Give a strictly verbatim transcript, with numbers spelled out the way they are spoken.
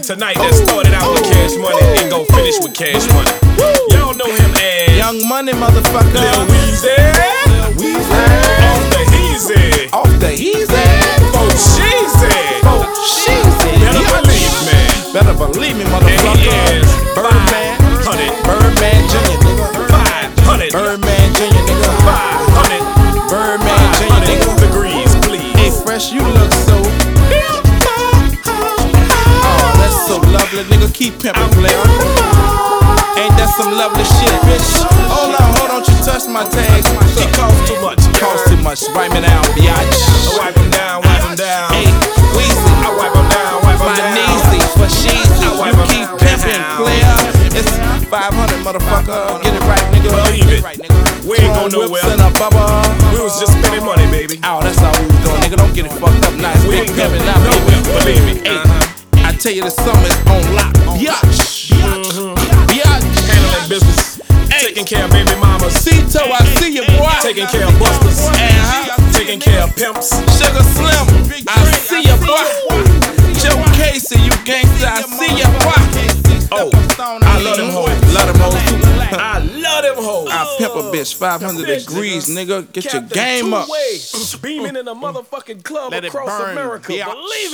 tonight that started out with cash money and gon' finish with cash money. Y'all know him as Young Money, motherfucker. Lil Weezy. Weezy. Off the Heezy. Off the Heezy. Fo Sheezy. Fo Sheezy. Better believe me. Better believe me, And motherfucker. he is Birdman. Hundred. Birdman Junior, nigga. Five hundred. Birdman Junior, nigga. Five hundred. Birdman Junior, nigga. Degrees, please. Hey, Fresh, you look so. Oh, that's so lovely, nigga. Keep pimping, player. Ain't that some lovely shit, bitch? Hold on, hold on, you touch my tags. It costs too much. Cost too much. Write me down, biatch. Wipe him down, wipe him down. Hey, Weezy. I wipe him down, wipe him My down. kneesy for sheezy. I wipe You 'em keep down. pimping, player. It's five hundred, motherfucker. Get it right, nigga. Believe Get it. right, nigga. We ain't going Chrome nowhere. whips and a bubba. We was just spending money, baby. Oh, that's all we was doing, nigga. Don't get it fucked up. Nice We big ain't pimping going out, nowhere, baby. believe me. Hey, Uh-huh. I tell you, the summer's on lock. Biatch. Biatch. Handling business. Taking care of baby mamas. Cito, I see you, boy. Taking care of busters. Uh-huh. Taking care of pimps. Sugar Slim, I see you, boy. Joe Casey, you gangsta, I see you, boy. Oh, I love them hoes. Love them hoes too. I love them hoes. I pimp a bitch, five hundred degrees, nigga. Get your game up. Beaming in a motherfucking club Let it across burn, America. bitch. Believe it.